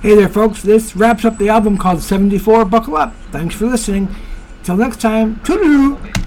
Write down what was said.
Hey there, folks. This wraps up the album called 74. Buckle up. Thanks for listening. Till next time, toodaloo.